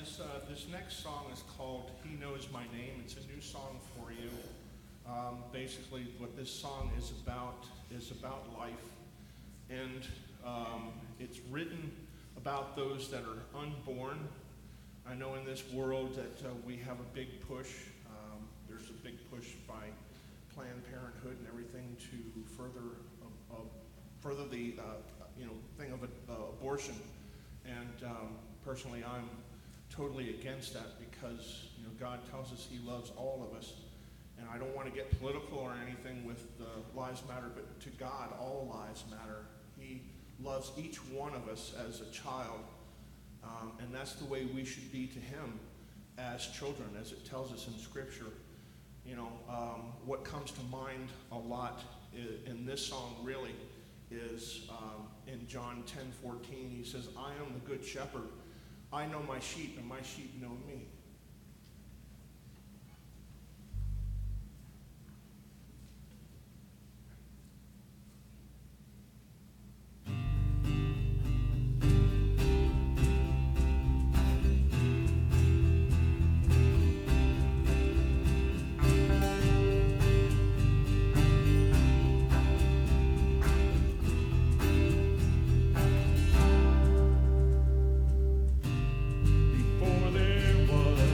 This next song is called "He Knows My Name." It's a new song for you. Basically, what this song is about life, and it's written about those that are unborn. I know in this world that we have a big push. There's a big push by Planned Parenthood and everything to further the thing of abortion. And personally, I'm totally against that because God tells us He loves all of us, and I don't want to get political or anything with lives matter, but to God, all lives matter. He loves each one of us as a child, and that's the way we should be to Him as children, as it tells us in Scripture. What comes to mind a lot in this song really is in John 10:14. He says, "I am the good shepherd. I know my sheep, and my sheep know me." Before there was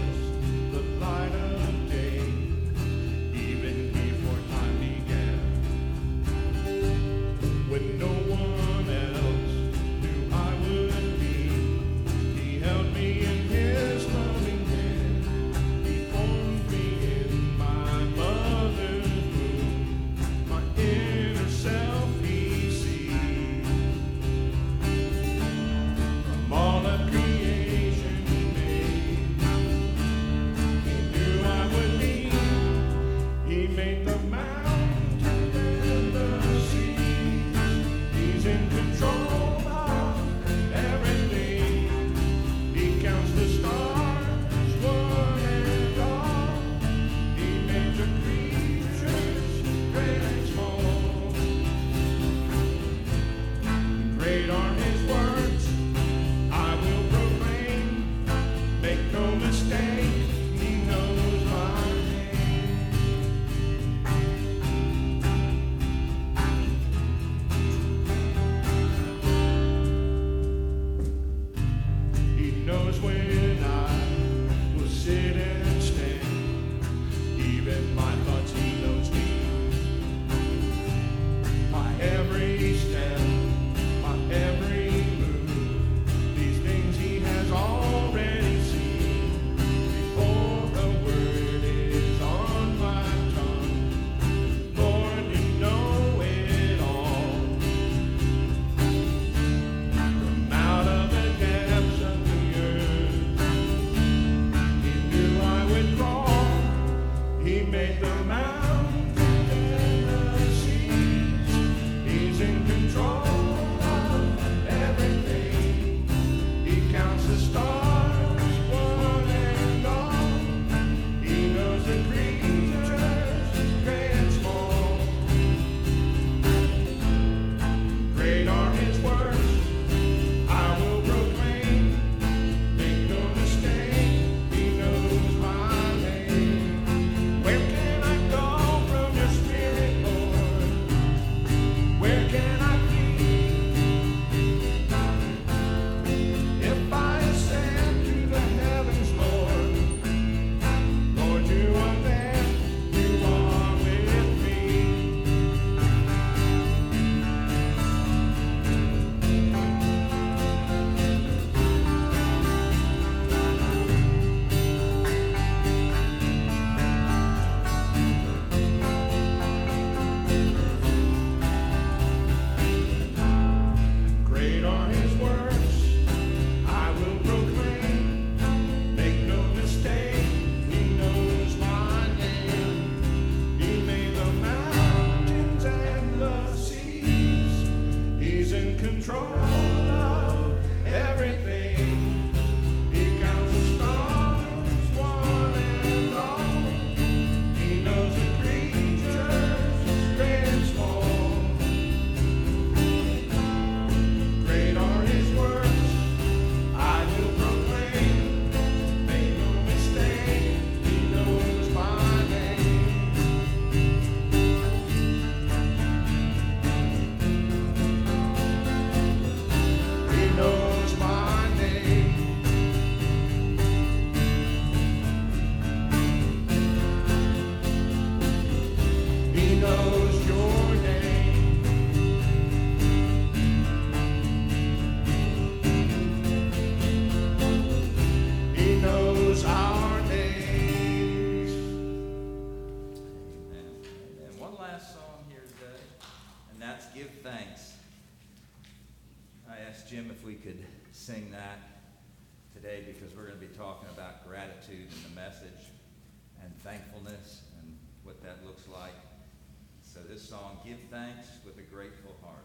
if we could sing that today, because we're going to be talking about gratitude in the message and thankfulness and what that looks like. So this song, Give Thanks with a Grateful Heart.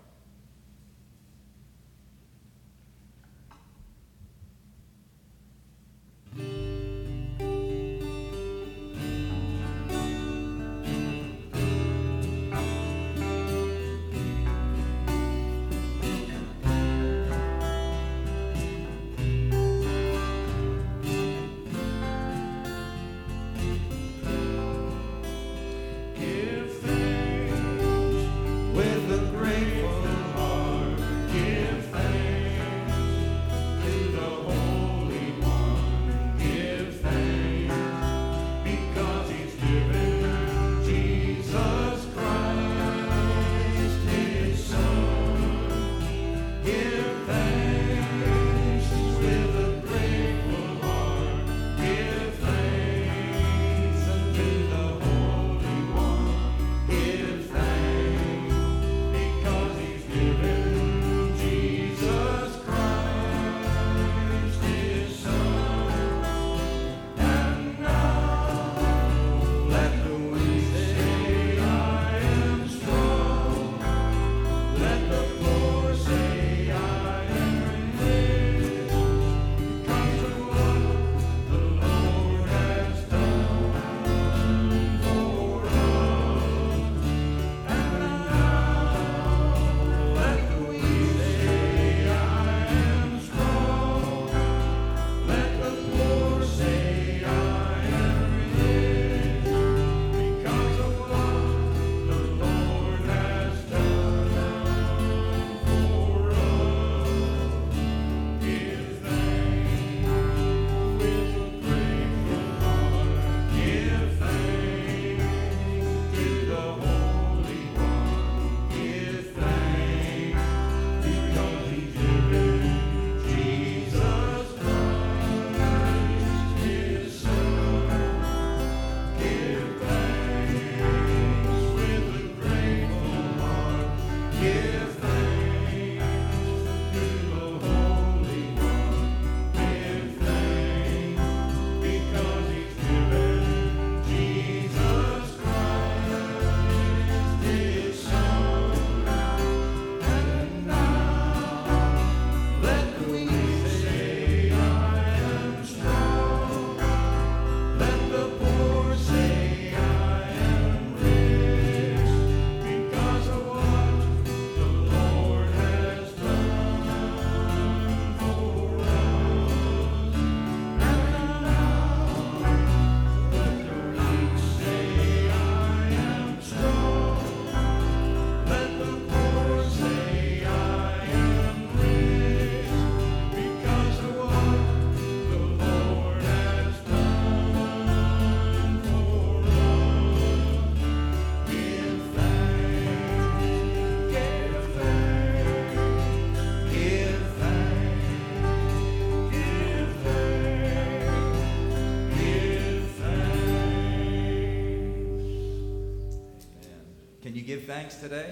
Give thanks today?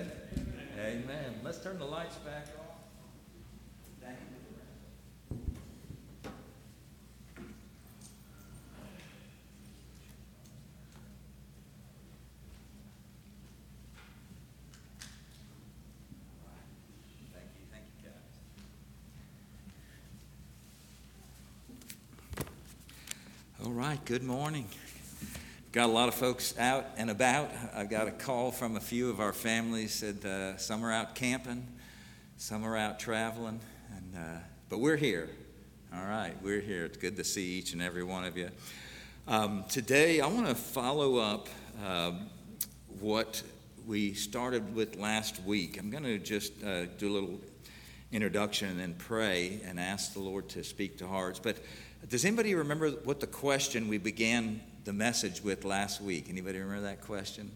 Amen. Let's turn the lights back on. Thank you. Thank you, guys. All right, good morning. Got a lot of folks out and about. I got a call from a few of our families, said some are out camping, some are out traveling, but we're here. All right, we're here. It's good to see each and every one of you. Today, I want to follow up what we started with last week. I'm going to just do a little introduction and then pray and ask the Lord to speak to hearts. But does anybody remember what the question we began the message with last week? Anybody remember that question?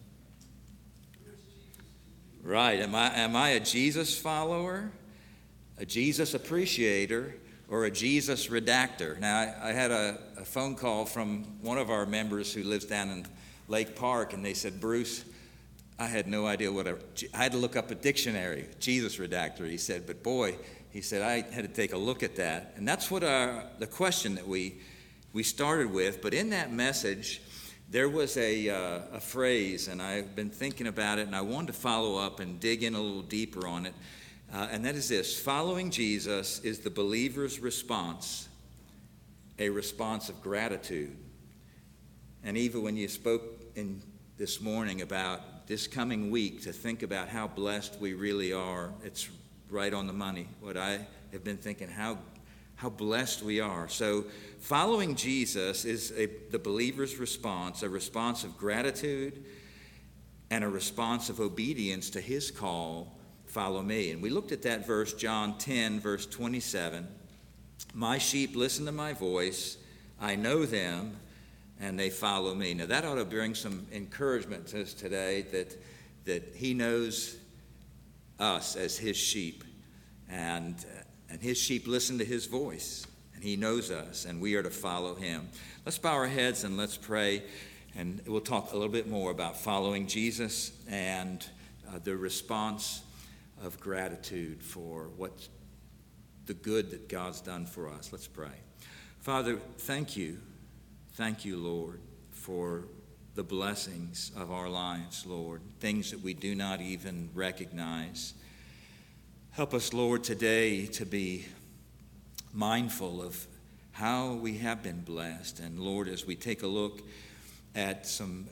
Right. Am I a Jesus follower, a Jesus appreciator, or a Jesus redactor? Now, I had a phone call from one of our members who lives down in Lake Park, and they said, Bruce, I had no idea I had to look up a dictionary, Jesus redactor. He said, but boy, he said, I had to take a look at that. And that's what the question that we started with. But in that message, there was a phrase, and I've been thinking about it, and I wanted to follow up and dig in a little deeper on it. And that is this: following Jesus is the believer's response, a response of gratitude. And even when you spoke this morning about this coming week to think about how blessed we really are, it's right on the money. What I have been thinking, how blessed we are. So following Jesus is the believer's response, a response of gratitude and a response of obedience to his call, follow me. And we looked at that verse, John 10, verse 27. My sheep listen to my voice. I know them, and they follow me. Now that ought to bring some encouragement to us today that he knows us as his sheep, and his sheep listen to his voice, and he knows us, and we are to follow him. Let's bow our heads and let's pray, and we'll talk a little bit more about following Jesus and the response of gratitude for what's the good that God's done for us. Let's pray. Father, thank you. Thank you, Lord, for the blessings of our lives, Lord, things that we do not even recognize. Help us, Lord, today to be mindful of how we have been blessed. And, Lord, as we take a look at some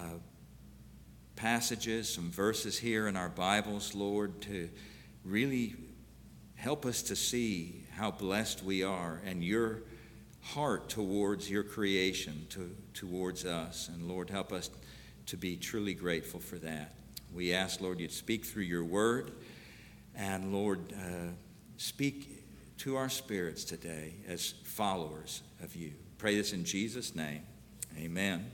passages, some verses here in our Bibles, Lord, to really help us to see how blessed we are and your heart towards your creation, towards us. And Lord, help us to be truly grateful for that. We ask, Lord, you'd speak through your word, and Lord, speak to our spirits today as followers of you. Pray this in Jesus' name. Amen.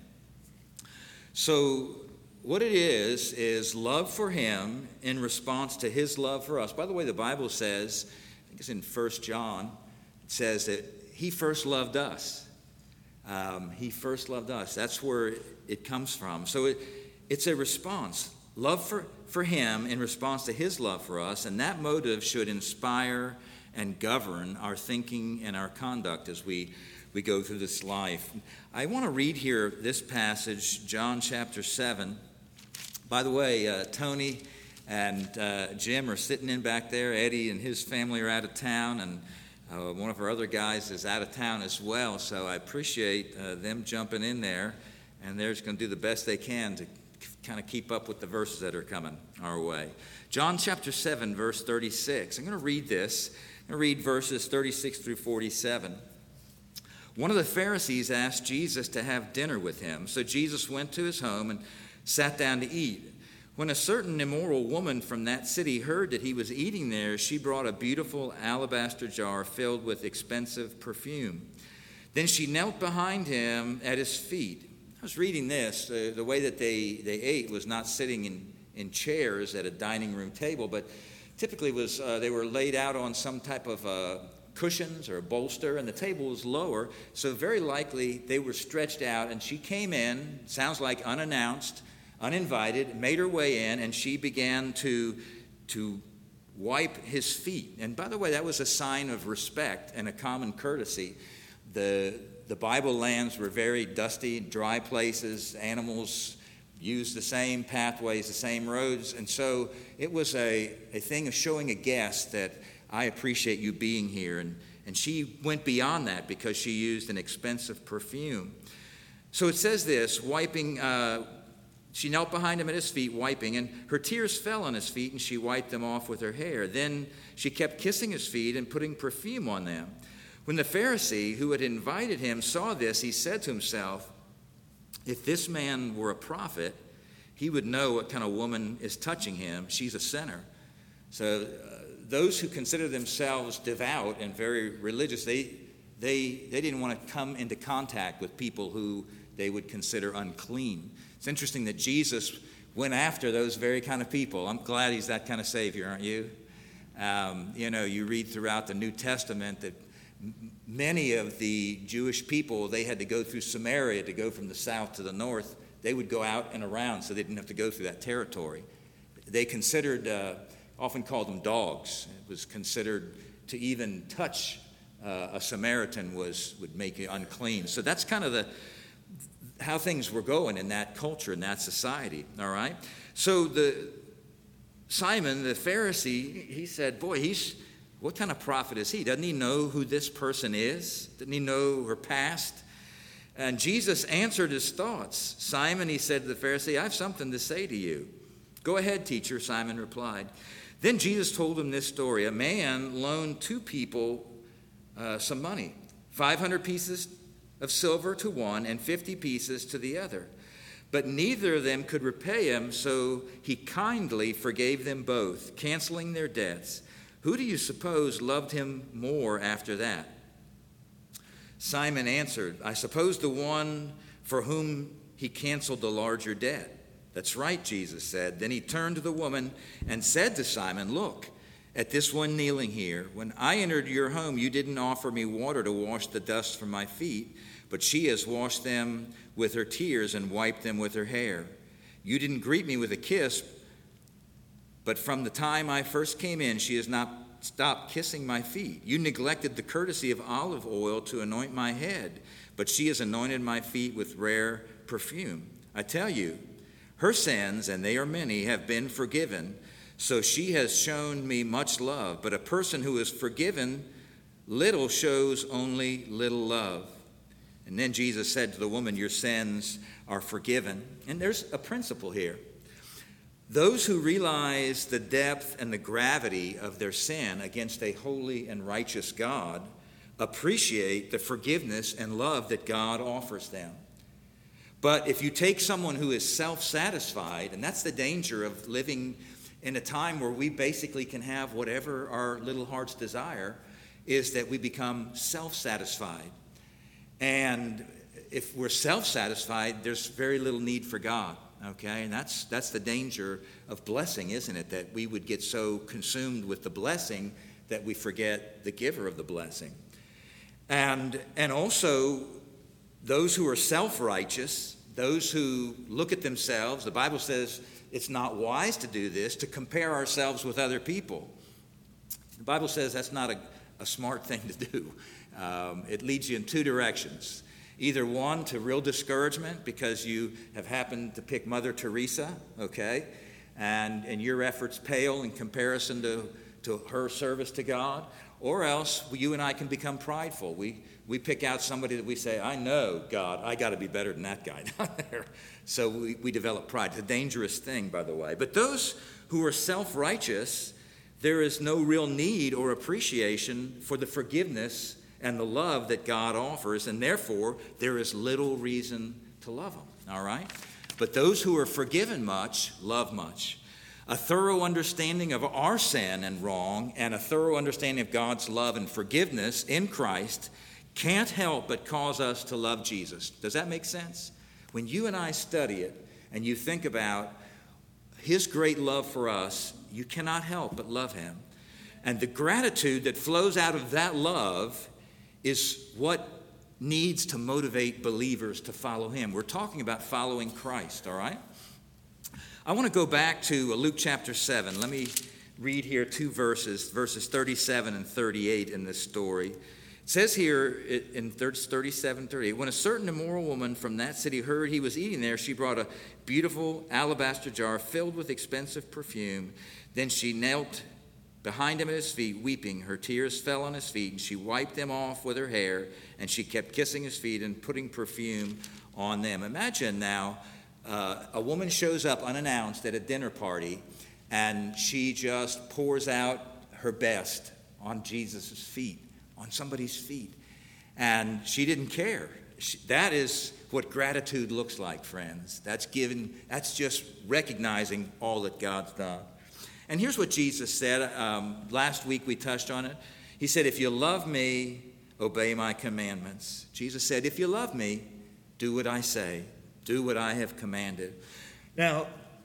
So what it is love for him in response to his love for us. By the way, the Bible says, I think it's in 1 John, it says that he first loved us. He first loved us. That's where it comes from. So it's a response. Love for him in response to his love for us. And that motive should inspire and govern our thinking and our conduct as we go through this life. I want to read here this passage, John chapter 7. By the way, Tony and Jim are sitting in back there. Eddie and his family are out of town, and one of our other guys is out of town as well, so I appreciate them jumping in there, and they're just going to do the best they can to kind of keep up with the verses that are coming our way. John chapter 7, verse 36. I'm going to read this. I'm going to read verses 36 through 47. One of the Pharisees asked Jesus to have dinner with him, so Jesus went to his home and sat down to eat. When a certain immoral woman from that city heard that he was eating there, she brought a beautiful alabaster jar filled with expensive perfume. Then she knelt behind him at his feet. I was reading this. The way that they ate was not sitting in chairs at a dining room table, but typically they were laid out on some type of cushions or a bolster, and the table was lower, so very likely they were stretched out, and she came in, sounds like unannounced, uninvited, made her way in, and she began to wipe his feet. And by the way, that was a sign of respect and a common courtesy. The Bible lands were very dusty, dry places. Animals used the same pathways, the same roads, and so it was a thing of showing a guest that I appreciate you being here. And she went beyond that because she used an expensive perfume. So it says this, wiping. She knelt behind him at his feet, wiping, and her tears fell on his feet, and she wiped them off with her hair. Then she kept kissing his feet and putting perfume on them. When the Pharisee who had invited him saw this, he said to himself, if this man were a prophet, he would know what kind of woman is touching him. She's a sinner. So those who consider themselves devout and very religious, they didn't want to come into contact with people who they would consider unclean. It's interesting that Jesus went after those very kind of people. I'm glad he's that kind of Savior, aren't you? You read throughout the New Testament that many of the Jewish people, they had to go through Samaria to go from the south to the north. They would go out and around so they didn't have to go through that territory. They considered, often called them dogs. It was considered to even touch a Samaritan would make you unclean. So that's kind of how things were going in that culture, in that society, all right? So Simon, the Pharisee, he said, boy, what kind of prophet is he? Doesn't he know who this person is? Doesn't he know her past? And Jesus answered his thoughts. Simon, he said to the Pharisee, I have something to say to you. Go ahead, teacher, Simon replied. Then Jesus told him this story. A man loaned two people some money, 500 pieces of silver to one and 50 pieces to the other. But neither of them could repay him, so he kindly forgave them both, canceling their debts. Who do you suppose loved him more after that? Simon answered, I suppose the one for whom he canceled the larger debt. That's right, Jesus said. Then he turned to the woman and said to Simon, look, at this one kneeling here, when I entered your home, you didn't offer me water to wash the dust from my feet, but she has washed them with her tears and wiped them with her hair. You didn't greet me with a kiss, but from the time I first came in, she has not stopped kissing my feet. You neglected the courtesy of olive oil to anoint my head, but she has anointed my feet with rare perfume. I tell you, her sins, and they are many, have been forgiven, so she has shown me much love. But a person who is forgiven little shows only little love. And then Jesus said to the woman, your sins are forgiven. And there's a principle here. Those who realize the depth and the gravity of their sin against a holy and righteous God appreciate the forgiveness and love that God offers them. But if you take someone who is self-satisfied, and that's the danger of living in a time where we basically can have whatever our little hearts desire, is that we become self-satisfied. And if we're self-satisfied, there's very little need for God. Okay, and that's the danger of blessing, isn't it? That we would get so consumed with the blessing that we forget the giver of the blessing. And also, those who are self-righteous, those who look at themselves, the Bible says it's not wise to do this, to compare ourselves with other people. The Bible says that's not a smart thing to do. It leads you in two directions. Either one, to real discouragement because you have happened to pick Mother Teresa, okay, and your efforts pale in comparison to her service to God, or else you and I can become prideful. We pick out somebody that we say, I know, God, I got to be better than that guy down there. So we develop pride. It's a dangerous thing, by the way. But those who are self-righteous, there is no real need or appreciation for the forgiveness and the love that God offers, and therefore there is little reason to love them, all right? But those who are forgiven much love much. A thorough understanding of our sin and wrong and a thorough understanding of God's love and forgiveness in Christ can't help but cause us to love Jesus. Does that make sense? When you and I study it and you think about his great love for us, you cannot help but love him. And the gratitude that flows out of that love is what needs to motivate believers to follow him. We're talking about following Christ, all right? I want to go back to Luke chapter 7. Let me read here two verses 37 and 38 in this story. It says here in 37, 38, when a certain immoral woman from that city heard he was eating there, she brought a beautiful alabaster jar filled with expensive perfume. Then she knelt behind him at his feet, weeping. Her tears fell on his feet, and she wiped them off with her hair, and she kept kissing his feet and putting perfume on them. Imagine now, a woman shows up unannounced at a dinner party, and she just pours out her best on Jesus' feet, on somebody's feet. And she didn't care. That is what gratitude looks like, friends. That's just recognizing all that God's done. And here's what Jesus said. Last week we touched on it. He said, if you love me, obey my commandments. Jesus said, if you love me, do what I say. Do what I have commanded. Now,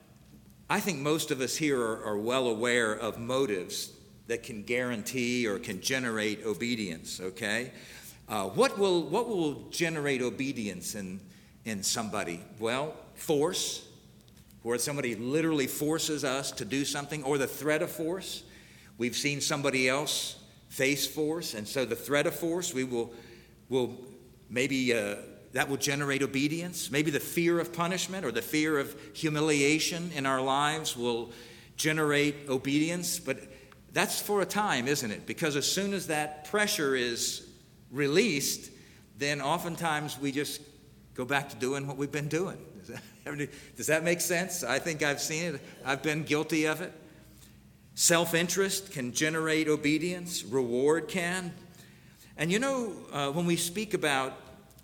I think most of us here are well aware of motives that can guarantee or can generate obedience, okay? What will generate obedience in somebody? Well, force, where somebody literally forces us to do something, or the threat of force. We've seen somebody else face force, and so the threat of force, we will maybe that will generate obedience. Maybe the fear of punishment or the fear of humiliation in our lives will generate obedience. But that's for a time, isn't it? Because as soon as that pressure is released, then oftentimes we just go back to doing what we've been doing. Does that make sense? I think I've seen it. I've been guilty of it. Self-interest can generate obedience. Reward can. And when we speak about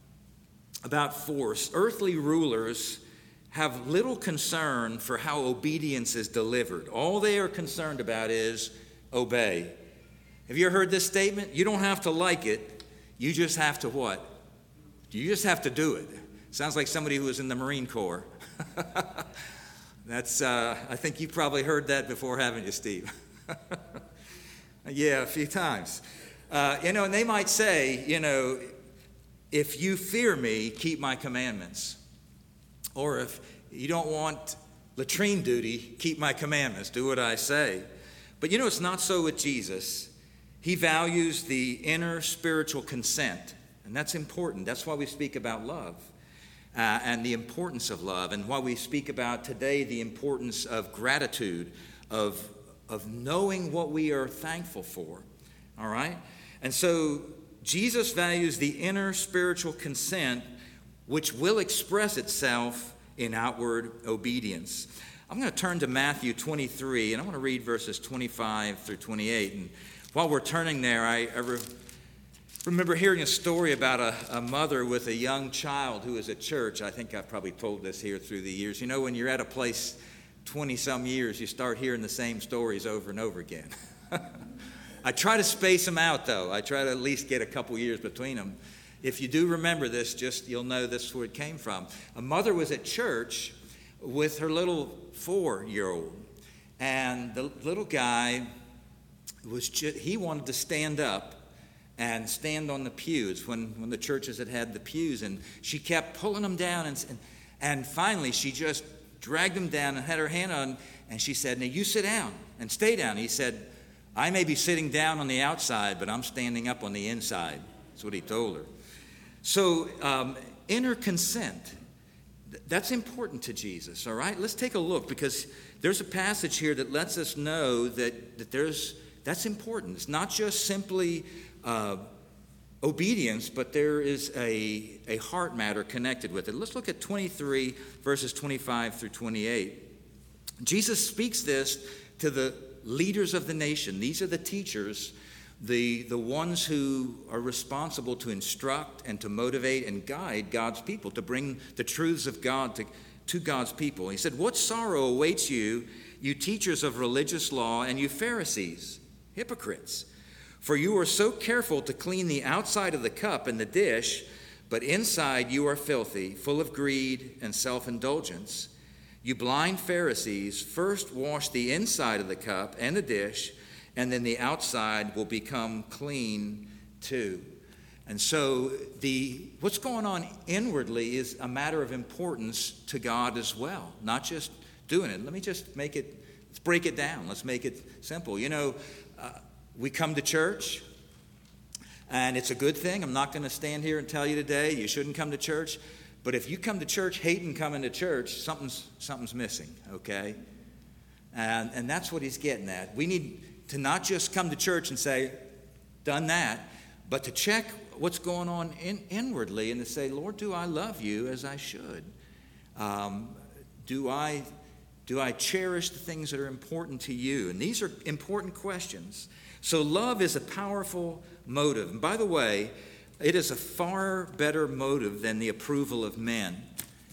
force, earthly rulers have little concern for how obedience is delivered. All they are concerned about is obey. Have you ever heard this statement? You don't have to like it. You just have to what? You just have to do it. Sounds like somebody who was in the Marine Corps. That's, I think you've probably heard that before, haven't you, Steve? Yeah, a few times. And they might say, if you fear me, keep my commandments. Or if you don't want latrine duty, keep my commandments, do what I say. But it's not so with Jesus. He values the inner spiritual consent, and that's important. That's why we speak about love and the importance of love, and why we speak about today the importance of gratitude, of knowing what we are thankful for, all right? And so Jesus values the inner spiritual consent, which will express itself in outward obedience. I'm going to turn to Matthew 23, and I want to read verses 25 through 28. And while we're turning there, I remember hearing a story about a mother with a young child who was at church. I think I've probably told this here through the years. When you're at a place 20-some years, you start hearing the same stories over and over again. I try to space them out, though. I try to at least get a couple years between them. If you do remember this, you'll know this is where it came from. A mother was at church with her little 4-year-old, and the little guy he wanted to stand up and stand on the pews when the churches had the pews, and she kept pulling him down, and finally she just dragged him down and had her hand on, and she said, "Now you sit down and stay down." He said, "I may be sitting down on the outside, but I'm standing up on the inside." That's what he told her. So inner consent, that's important to Jesus, all right? Let's take a look, because there's a passage here that lets us know that that's important. It's not just simply obedience, but there is a heart matter connected with it. Let's look at 23, verses 25 through 28. Jesus speaks this to the leaders of the nation. These are the teachers, the ones who are responsible to instruct and to motivate and guide God's people, to bring the truths of God to God's people. He said, "What sorrow awaits you, you teachers of religious law, and you Pharisees, hypocrites! For you are so careful to clean the outside of the cup and the dish, but inside you are filthy, full of greed and self-indulgence. You blind Pharisees, first wash the inside of the cup and the dish, and then the outside will become clean too." And so what's going on inwardly is a matter of importance to God as well, not just doing it. Let's break it down. Let's make it simple. We come to church, and it's a good thing. I'm not going to stand here and tell you today you shouldn't come to church. But if you come to church hating coming to church, something's missing, okay? And that's what he's getting at. We need to not just come to church and say, done that, but to check what's going on inwardly and to say, "Lord, do I love you as I should? Do I cherish the things that are important to you?" And these are important questions. So love is a powerful motive. And by the way, it is a far better motive than the approval of men.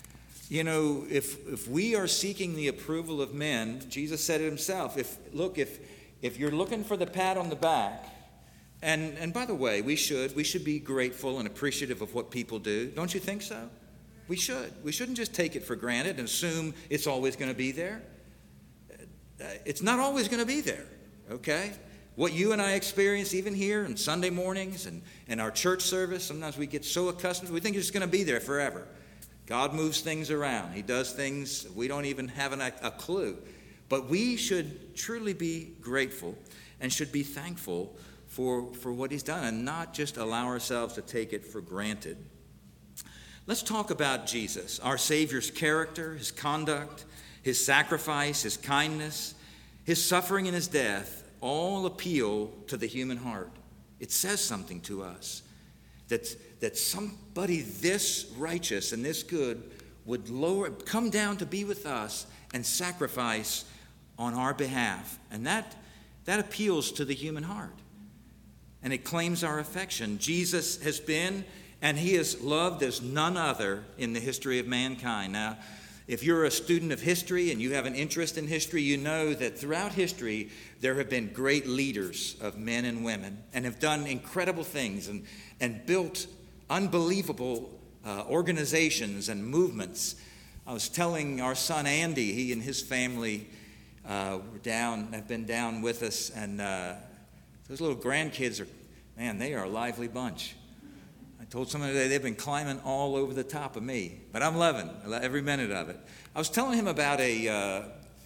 If we are seeking the approval of men, Jesus said it himself. If you're looking for the pat on the back, and by the way, we should be grateful and appreciative of what people do. Don't you think so? We should. We shouldn't just take it for granted and assume it's always going to be there. It's not always going to be there, okay? What you and I experience even here on Sunday mornings and our church service, sometimes we get so accustomed, we think it's going to be there forever. God moves things around. He does things we don't even have a clue. But we should truly be grateful and should be thankful for what he's done and not just allow ourselves to take it for granted. Let's talk about Jesus, our Savior's character, his conduct, his sacrifice, his kindness, his suffering and his death all appeal to the human heart. It says something to us that somebody this righteous and this good would come down to be with us and sacrifice on our behalf. And that appeals to the human heart. And it claims our affection. Jesus has been and he is loved as none other in the history of mankind. Now, if you're a student of history and you have an interest in history, you know that throughout history there have been great leaders of men and women and have done incredible things and built unbelievable organizations and movements. I was telling our son Andy, he and his family have been down with us, and those little grandkids they are a lively bunch. I told somebody today they've been climbing all over the top of me, but I'm loving every minute of it. I was telling him about a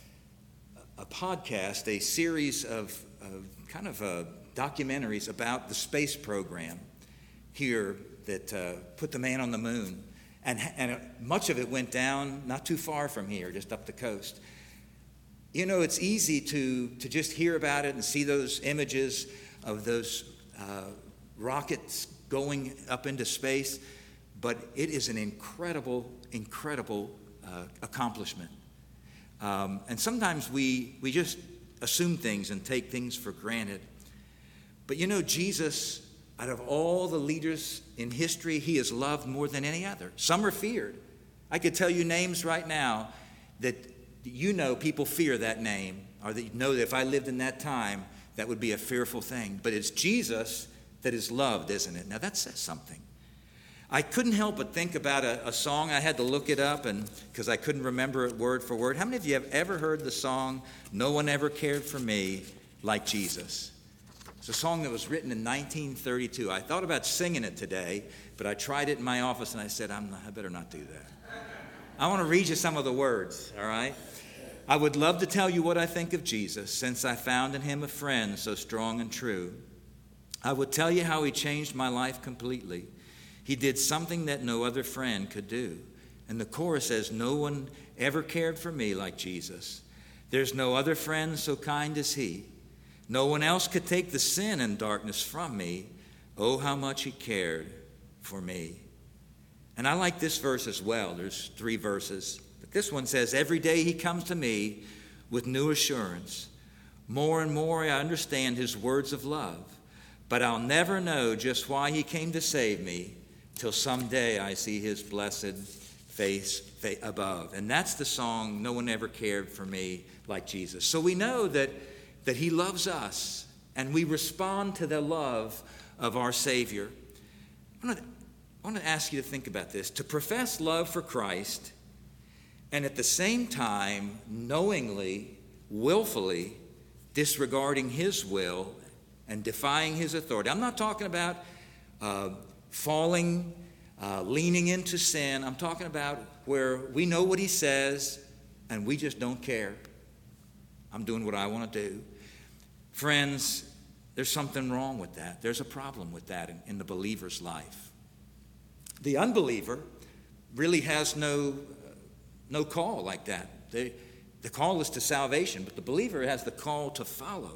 podcast, a series of kind of documentaries about the space program here that put the man on the moon. And much of it went down not too far from here, just up the coast. You know, it's easy to just hear about it and see those images of those rockets going up into space, but it is an incredible accomplishment. And sometimes we just assume things and take things for granted. But you know, Jesus, out of all the leaders in history, he is loved more than any other. Some are feared. I could tell you names right now that you know people fear that name, or that you know that if I lived in that time, that would be a fearful thing. But it's Jesus that is loved, isn't it? Now that says something. I couldn't help but think about a song. I had to look it up because I couldn't remember it word for word. How many of you have ever heard the song, "No One Ever Cared for Me Like Jesus"? It's a song that was written in 1932. I thought about singing it today, but I tried it in my office and I said, I better not do that. I want to read you some of the words, all right? I would love to tell you what I think of Jesus, since I found in him a friend so strong and true. I would tell you how he changed my life completely. He did something that no other friend could do. And the chorus says, no one ever cared for me like Jesus. There's no other friend so kind as he. No one else could take the sin and darkness from me. Oh, how much he cared for me. And I like this verse as well. There's 3 verses. But this one says, every day he comes to me with new assurance. More and more I understand his words of love. But I'll never know just why he came to save me till someday I see his blessed face above. And that's the song, No One Ever Cared for Me Like Jesus. So we know that he loves us, and we respond to the love of our Savior. I want to ask you to think about this. To profess love for Christ, and at the same time, knowingly, willfully disregarding his will and defying his authority. I'm not talking about falling, leaning into sin. I'm talking about where we know what he says, and we just don't care. I'm doing what I want to do. Friends, there's something wrong with that. There's a problem with that in the believer's life. The unbeliever really has no call like that. The call is to salvation, but the believer has the call to follow.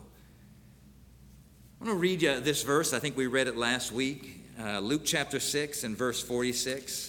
I want to read you this verse. I think we read it last week. Luke chapter 6 and verse 46.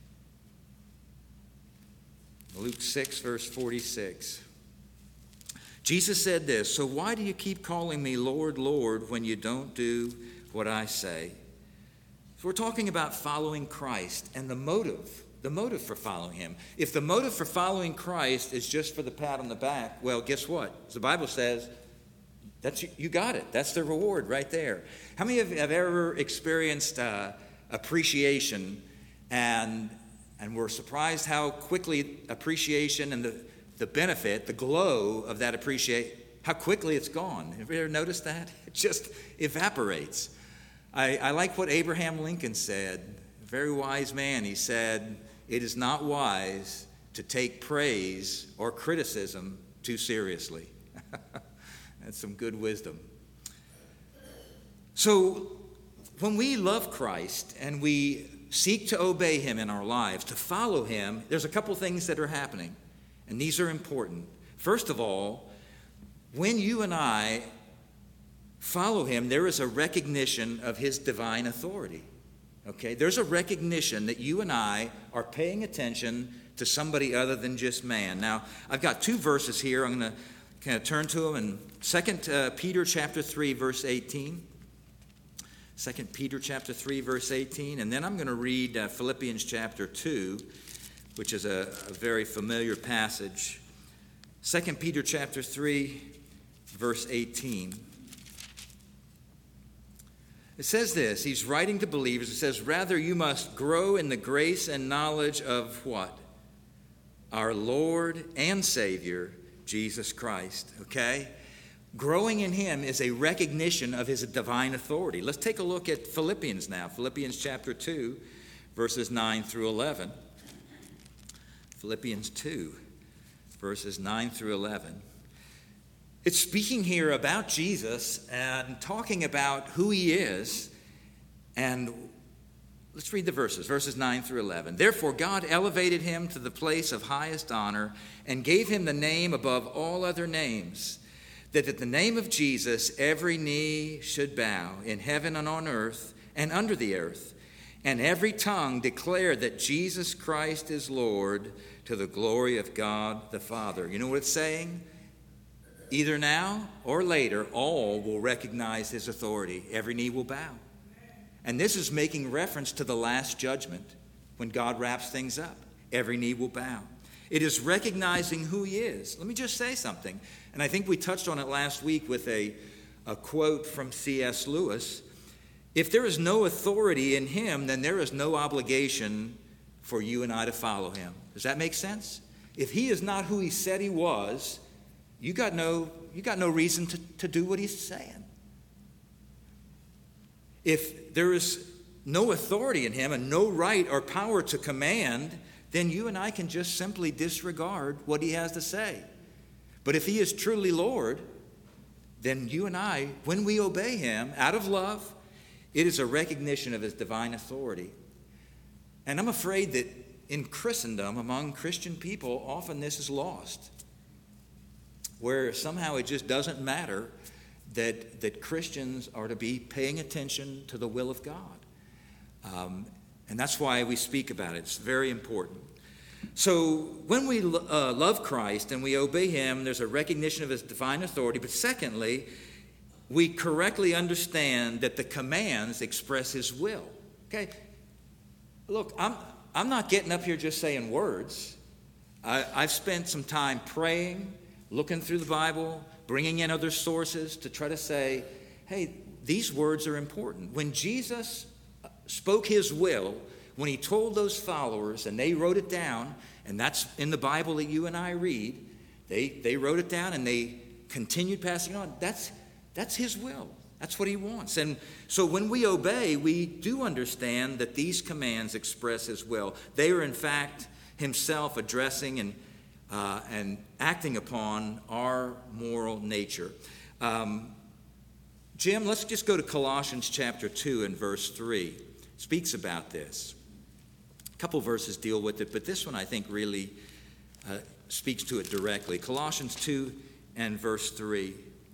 Luke 6, verse 46. Jesus said this, so why do you keep calling me Lord, Lord, when you don't do what I say? So we're talking about following Christ and the motive for following him. If the motive for following Christ is just for the pat on the back, well, guess what? As the Bible says, you got it. That's the reward right there. How many of you have ever experienced appreciation and were surprised how quickly appreciation and the benefit, the glow of that appreciation, how quickly it's gone? Have you ever noticed that? It just evaporates. I like what Abraham Lincoln said, a very wise man. He said, it is not wise to take praise or criticism too seriously. That's some good wisdom. So when we love Christ and we seek to obey him in our lives, to follow him, there's a couple things that are happening, and these are important. First of all, when you and I follow him, there is a recognition of his divine authority. Okay? There's a recognition that you and I are paying attention to somebody other than just man. Now, I've got two verses here. I'm going to kind of turn to them. In 2 Peter chapter 3, verse 18. 2 Peter chapter 3, verse 18. And then I'm going to read Philippians chapter 2, which is a very familiar passage. 2 Peter chapter 3, verse 18. It says this. He's writing to believers. It says, rather you must grow in the grace and knowledge of what? Our Lord and Savior, Jesus Christ. Okay? Growing in him is a recognition of his divine authority. Let's take a look at Philippians now. Philippians chapter 2, verses 9 through 11. Philippians 2, verses 9 through 11. It's speaking here about Jesus and talking about who he is. And let's read the verses 9 through 11. Therefore, God elevated him to the place of highest honor and gave him the name above all other names, that at the name of Jesus every knee should bow in heaven and on earth and under the earth, and every tongue declare that Jesus Christ is Lord, to the glory of God the Father. You know what it's saying? Either now or later, all will recognize his authority. Every knee will bow. And this is making reference to the last judgment when God wraps things up. Every knee will bow. It is recognizing who he is. Let me just say something. And I think we touched on it last week with a quote from C.S. Lewis. If there is no authority in him, then there is no obligation for you and I to follow him. Does that make sense? If he is not who he said he was, you got no reason to do what he's saying. If there is no authority in him and no right or power to command, then you and I can just simply disregard what he has to say. But if he is truly Lord, then you and I, when we obey him out of love, it is a recognition of his divine authority. And I'm afraid that in Christendom, among Christian people, often this is lost, where somehow it just doesn't matter that Christians are to be paying attention to the will of God. And that's why we speak about it. It's very important. So when we love Christ and we obey him, there's a recognition of his divine authority. But secondly, we correctly understand that the commands express his will. Okay? Look, I'm not getting up here just saying words. I've spent some time praying, looking through the Bible, bringing in other sources to try to say, hey, these words are important. When Jesus spoke his will, when he told those followers, and they wrote it down, and that's in the Bible that you and I read, they wrote it down and they continued passing it on. That's his will. That's what he wants. And so when we obey, we do understand that these commands express his will. They are, in fact, himself addressing and acting upon our moral nature. Jim, let's just go to Colossians chapter 2 and verse 3. It speaks about this. A couple verses deal with it, but this one I think really speaks to it directly. Colossians 2 and verse 3.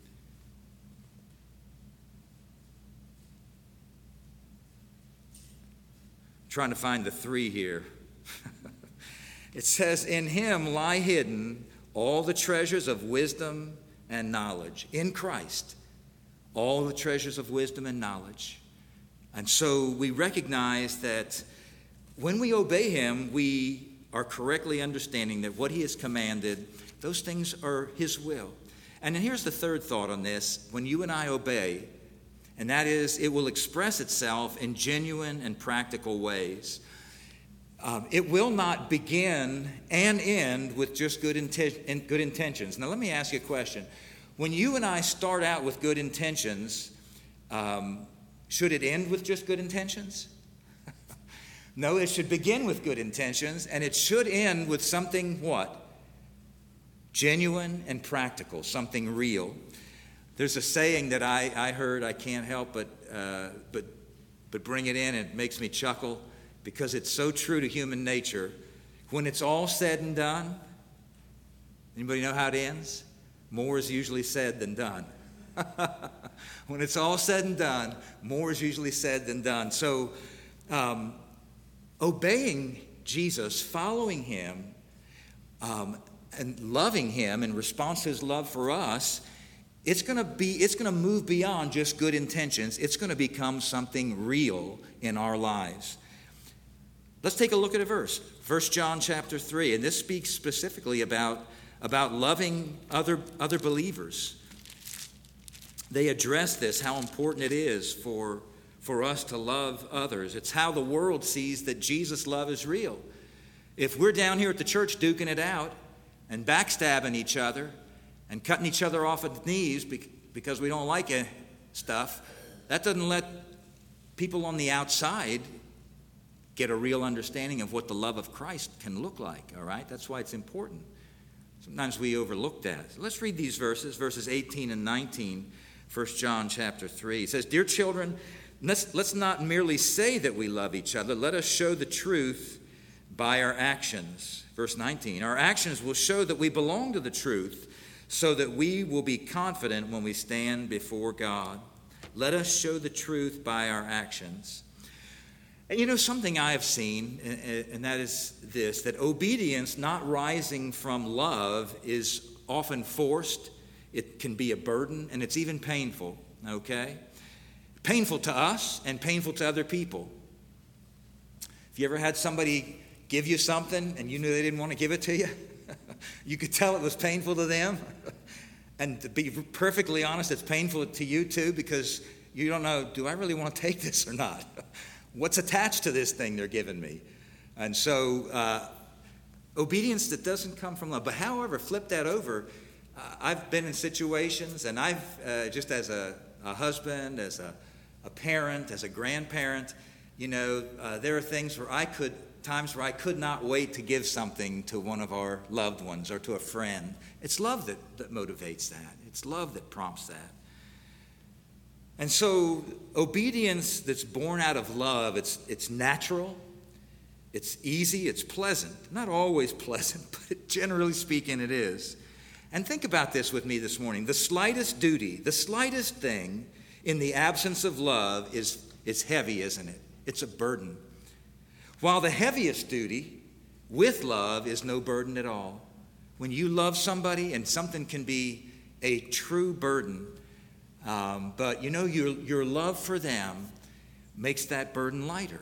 Trying to find the 3 here. It says, in him lie hidden all the treasures of wisdom and knowledge. In Christ, all the treasures of wisdom and knowledge. And so we recognize that when we obey him, we are correctly understanding that what he has commanded, those things are his will. And then here's the third thought on this. When you and I obey, and that is, it will express itself in genuine and practical ways. It will not begin and end with just good intentions. Now, let me ask you a question. When you and I start out with good intentions, should it end with just good intentions? No, it should begin with good intentions, and it should end with something what? Genuine and practical, something real. There's a saying that I heard, I can't help but but bring it in, and it makes me chuckle because it's so true to human nature. When it's all said and done, anybody know how it ends? More is usually said than done. When it's all said and done, more is usually said than done. So obeying Jesus, following him, and loving him in response to his love for us, it's going to move beyond just good intentions. It's going to become something real in our lives. Let's take a look at a verse. 1 John chapter 3, and this speaks specifically about loving other believers. They address this, how important it is for us to love others. It's how the world sees that Jesus' love is real. If we're down here at the church duking it out and backstabbing each other and cutting each other off at the knees because we don't like stuff, that doesn't let people on the outside get a real understanding of what the love of Christ can look like, all right? That's why it's important. Sometimes we overlook that. So let's read these verses 18 and 19, 1 John chapter 3. It says, "Dear children, let's not merely say that we love each other. Let us show the truth by our actions." Verse 19, "Our actions will show that we belong to the truth, so that we will be confident when we stand before God. Let us show the truth by our actions." And you know, something I have seen, and that is this, that obedience not rising from love is often forced. It can be a burden, and it's even painful, okay? Painful to us and painful to other people. Have you ever had somebody give you something and you knew they didn't want to give it to you? You could tell it was painful to them. And to be perfectly honest, it's painful to you too, because you don't know, do I really want to take this or not? What's attached to this thing they're giving me? And so obedience that doesn't come from love. But however, flip that over. I've been in situations, and I've just as a husband, as a parent, as a grandparent, you know, there are times where I could not wait to give something to one of our loved ones or to a friend. It's love that motivates that. It's love that prompts that. And so obedience that's born out of love, it's natural, it's easy, it's pleasant. Not always pleasant, but generally speaking it is. And think about this with me this morning. The slightest duty, the slightest thing in the absence of love is heavy, isn't it? It's a burden. While the heaviest duty with love is no burden at all. When you love somebody, and something can be a true burden, but you know, your love for them makes that burden lighter.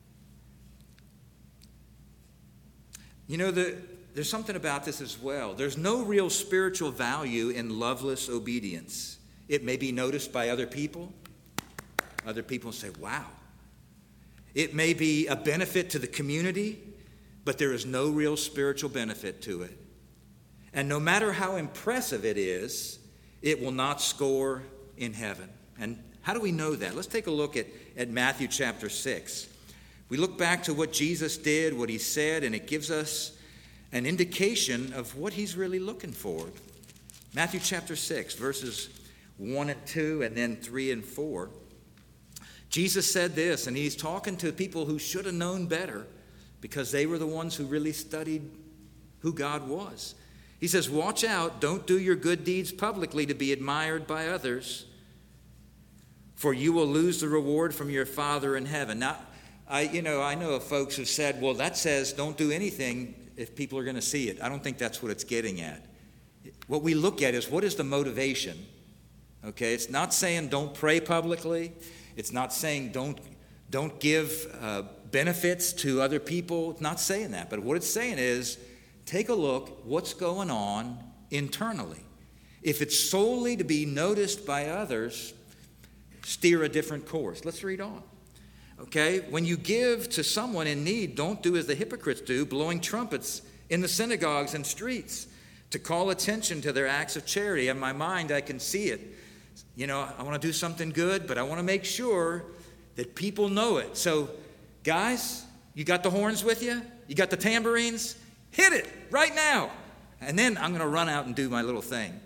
You know, there's something about this as well. There's no real spiritual value in loveless obedience. It may be noticed by other people. Other people say, wow. It may be a benefit to the community, but there is no real spiritual benefit to it. And no matter how impressive it is, it will not score in heaven. And how do we know that? Let's take a look at Matthew chapter 6. We look back to what Jesus did, what he said, and it gives us an indication of what he's really looking for. Matthew chapter 6, verses 1 and 2, and then 3 and 4. Jesus said this, and he's talking to people who should have known better because they were the ones who really studied who God was. He says, "Watch out, don't do your good deeds publicly to be admired by others, for you will lose the reward from your Father in heaven." Now, I know of folks who said, well, that says don't do anything if people are going to see it. I don't think that's what it's getting at. What we look at is, what is the motivation? Okay, it's not saying don't pray publicly. It's not saying don't give benefits to other people. It's not saying that. But what it's saying is, take a look what's going on internally. If it's solely to be noticed by others, steer a different course. Let's read on. Okay, when you give to someone in need, don't do as the hypocrites do, blowing trumpets in the synagogues and streets to call attention to their acts of charity. In my mind, I can see it. You know, I want to do something good, but I want to make sure that people know it. So, guys, you got the horns with you? You got the tambourines? Hit it right now. And then I'm going to run out and do my little thing.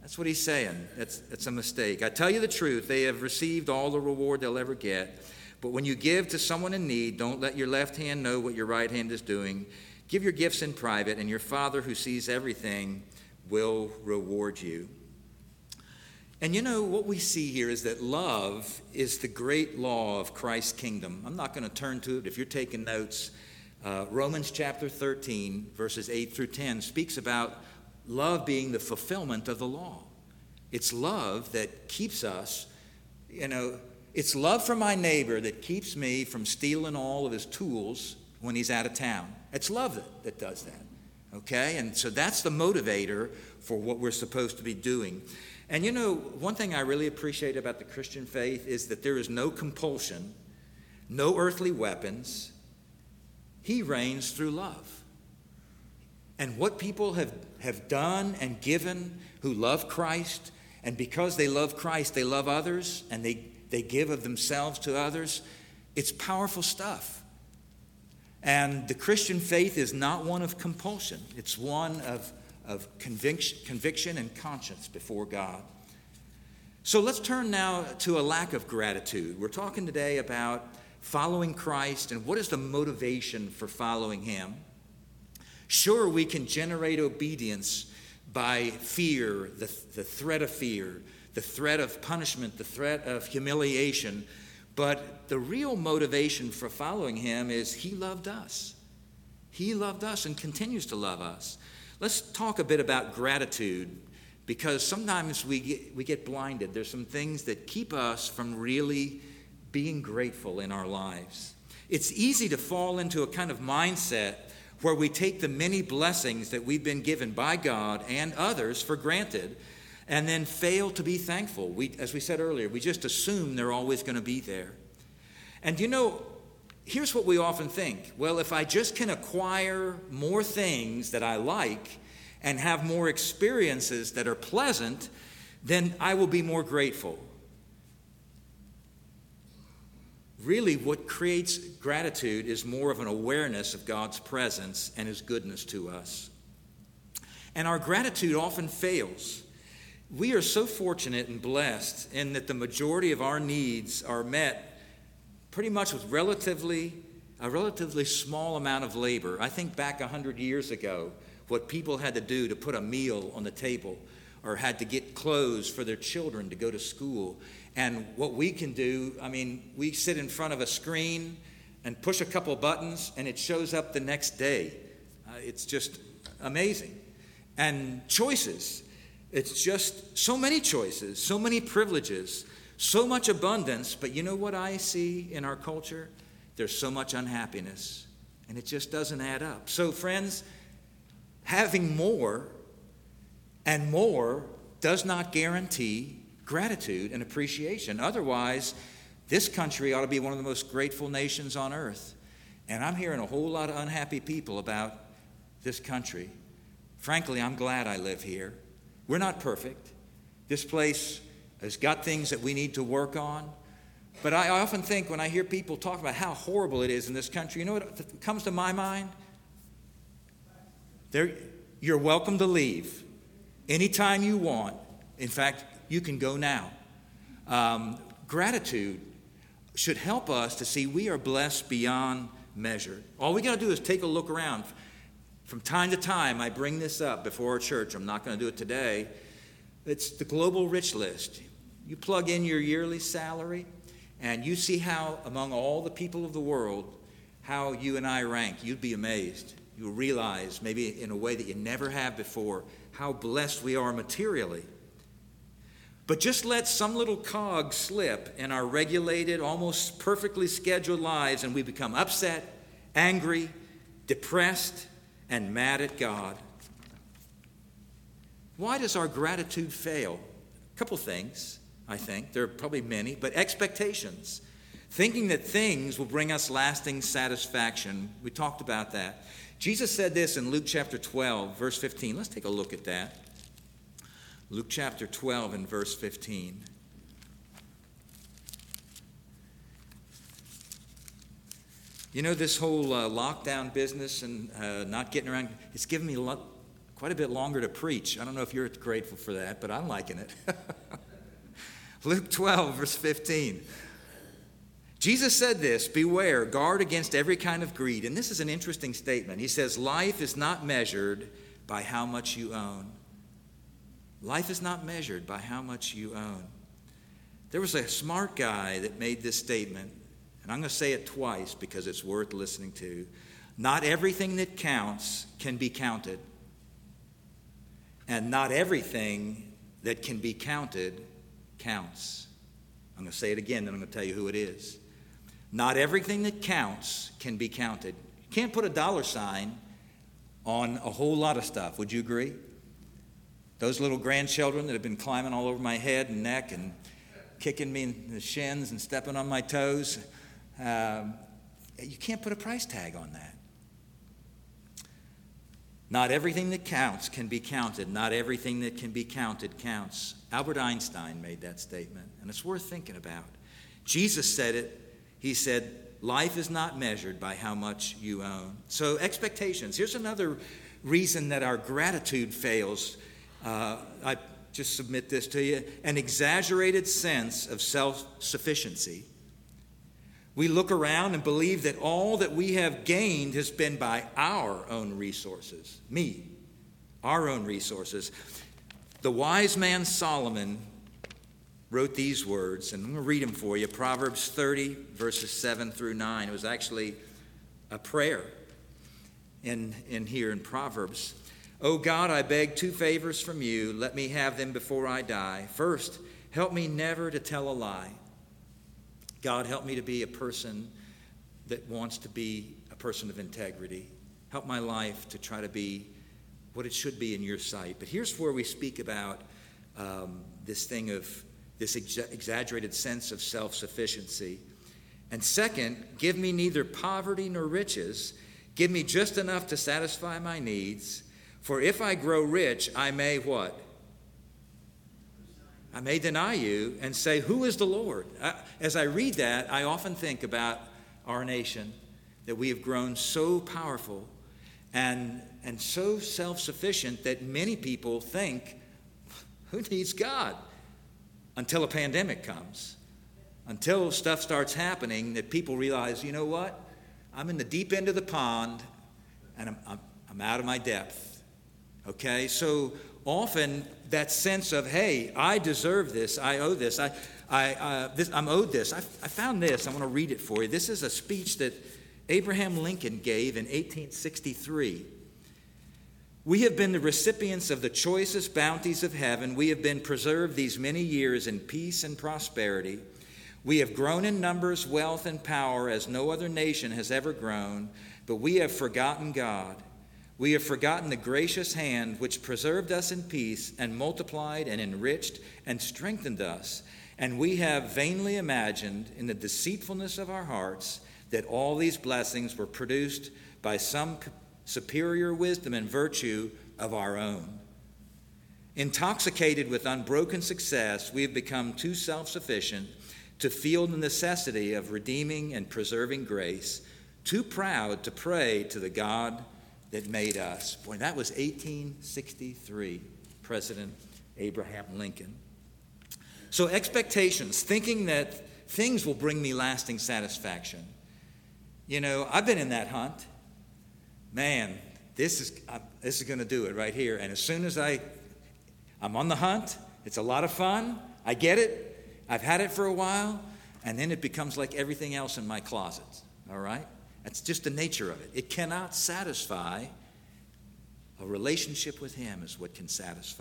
That's what he's saying. It's a mistake. I tell you the truth, they have received all the reward they'll ever get. But when you give to someone in need, don't let your left hand know what your right hand is doing. Give your gifts in private, and your Father who sees everything will reward you. And you know, what we see here is that love is the great law of Christ's kingdom. I'm not going to turn to it if you're taking notes. Romans chapter 13, verses 8 through 10, speaks about love being the fulfillment of the law. It's love that keeps us, it's love for my neighbor that keeps me from stealing all of his tools when he's out of town. It's love that does that, okay? And so that's the motivator for what we're supposed to be doing. And one thing I really appreciate about the Christian faith is that there is no compulsion, no earthly weapons. He reigns through love. And what people have done and given who love Christ, and because they love Christ, they love others, and they give of themselves to others, it's powerful stuff. And the Christian faith is not one of compulsion. It's one of conviction and conscience before God. So let's turn now to a lack of gratitude. We're talking today about following Christ and what is the motivation for following him. Sure, we can generate obedience by fear, the threat of fear, the threat of punishment, the threat of humiliation. But the real motivation for following him is he loved us. He loved us and continues to love us. Let's talk a bit about gratitude, because sometimes we get blinded. There's some things that keep us from really being grateful in our lives. It's easy to fall into a kind of mindset where we take the many blessings that we've been given by God and others for granted and then fail to be thankful. As we said earlier, we just assume they're always going to be there. And here's what we often think. Well, if I just can acquire more things that I like and have more experiences that are pleasant, then I will be more grateful. Really, what creates gratitude is more of an awareness of God's presence and his goodness to us. And our gratitude often fails. We are so fortunate and blessed in that the majority of our needs are met pretty much with a relatively small amount of labor. I think back 100 years ago, what people had to do to put a meal on the table or had to get clothes for their children to go to school. And what we can do, we sit in front of a screen and push a couple buttons and it shows up the next day. It's just amazing. And choices. It's just so many choices, so many privileges, so much abundance. But you know what I see in our culture? There's so much unhappiness. And it just doesn't add up. So friends, having more and more does not guarantee gratitude and appreciation. Otherwise, this country ought to be one of the most grateful nations on earth. And I'm hearing a whole lot of unhappy people about this country. Frankly, I'm glad I live here. We're not perfect. This place has got things that we need to work on. But I often think when I hear people talk about how horrible it is in this country, you know what comes to my mind? You're welcome to leave anytime you want. In fact, you can go now. Gratitude should help us to see we are blessed beyond measure. All we got to do is take a look around. From time to time, I bring this up before our church. I'm not going to do it today. It's the Global Rich List. You plug in your yearly salary, and you see how, among all the people of the world, how you and I rank. You'd be amazed. You'll realize, maybe in a way that you never have before, how blessed we are materially. But just let some little cog slip in our regulated, almost perfectly scheduled lives, and we become upset, angry, depressed, and mad at God. Why does our gratitude fail? A couple things, I think. There are probably many, but expectations. Thinking that things will bring us lasting satisfaction. We talked about that. Jesus said this in Luke chapter 12, verse 15. Let's take a look at that. Luke chapter 12 and verse 15. You know, this whole lockdown business and not getting around, it's given me quite a bit longer to preach. I don't know if you're grateful for that, but I'm liking it. Luke 12, verse 15. Jesus said this, beware, guard against every kind of greed. And this is an interesting statement. He says, life is not measured by how much you own. Life is not measured by how much you own. There was a smart guy that made this statement, and I'm going to say it twice because it's worth listening to. Not everything that counts can be counted, and not everything that can be counted counts. I'm going to say it again, then I'm going to tell you who it is. Not everything that counts can be counted. You can't put a dollar sign on a whole lot of stuff. Would you agree? Those little grandchildren that have been climbing all over my head and neck and kicking me in the shins and stepping on my toes, you can't put a price tag on that. Not everything that counts can be counted. Not everything that can be counted counts. Albert Einstein made that statement, and it's worth thinking about. Jesus said it. He said, life is not measured by how much you own. So expectations. Here's another reason that our gratitude fails. I just submit this to you. An exaggerated sense of self-sufficiency. We look around and believe that all that we have gained has been by our own resources. Our own resources. The wise man Solomon wrote these words, and I'm going to read them for you. Proverbs 30, verses 7 through 9. It was actually a prayer in here in Proverbs. O God, I beg two favors from you. Let me have them before I die. First, help me never to tell a lie. God, help me to be a person that wants to be a person of integrity. Help my life to try to be what it should be in your sight. But here's where we speak about this thing of this exaggerated sense of self-sufficiency. And second, give me neither poverty nor riches. Give me just enough to satisfy my needs. For if I grow rich, I may what? I may deny you and say, who is the Lord? As I read that, I often think about our nation, that we have grown so powerful and so self-sufficient that many people think, who needs God? Until a pandemic comes, until stuff starts happening that people realize, you know what? I'm in the deep end of the pond and I'm out of my depth. Okay, so often that sense of, hey, I deserve this, I owe this, I'm owed this. I found this. I want to read it for you. This is a speech that Abraham Lincoln gave in 1863. We have been the recipients of the choicest bounties of heaven. We have been preserved these many years in peace and prosperity. We have grown in numbers, wealth, and power as no other nation has ever grown, but we have forgotten God. We have forgotten the gracious hand which preserved us in peace and multiplied and enriched and strengthened us. And we have vainly imagined in the deceitfulness of our hearts that all these blessings were produced by some superior wisdom and virtue of our own. Intoxicated with unbroken success, we have become too self-sufficient to feel the necessity of redeeming and preserving grace, too proud to pray to the God that made us. Boy, that was 1863, President Abraham Lincoln. So expectations, thinking that things will bring me lasting satisfaction. You know, I've been in that hunt. Man, this is going to do it right here. And as soon as I'm on the hunt, it's a lot of fun. I get it. I've had it for a while. And then it becomes like everything else in my closet. All right? That's just the nature of it. It cannot satisfy. A relationship with Him is what can satisfy.